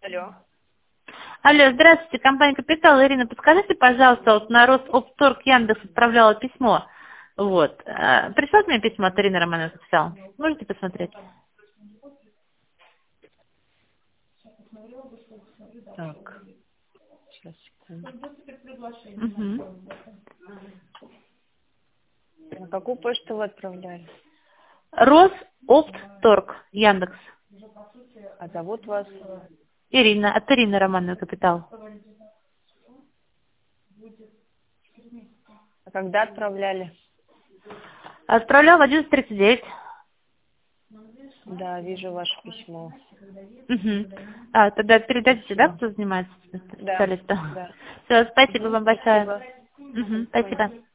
Алло. Алло, здравствуйте, компания «Капитал». Ирина, подскажите, пожалуйста, вот на Росоптторг Яндекс отправляла письмо. Вот. Пришло мне письмо от Ирины Романовой «Капитал». Можете посмотреть? Так, сейчас, секунду. Угу. На какую почту вы отправляли? Росоптторг Яндекс. А зовут вас? Ирина, от Ирины Романовой «Капитал». А когда отправляли? Отправляла в 11:39. Да, вижу ваше письмо. Угу. Тогда передайте, да, кто занимается Да, специалистом? да. Все, спасибо вам большое. Спасибо. Угу, спасибо.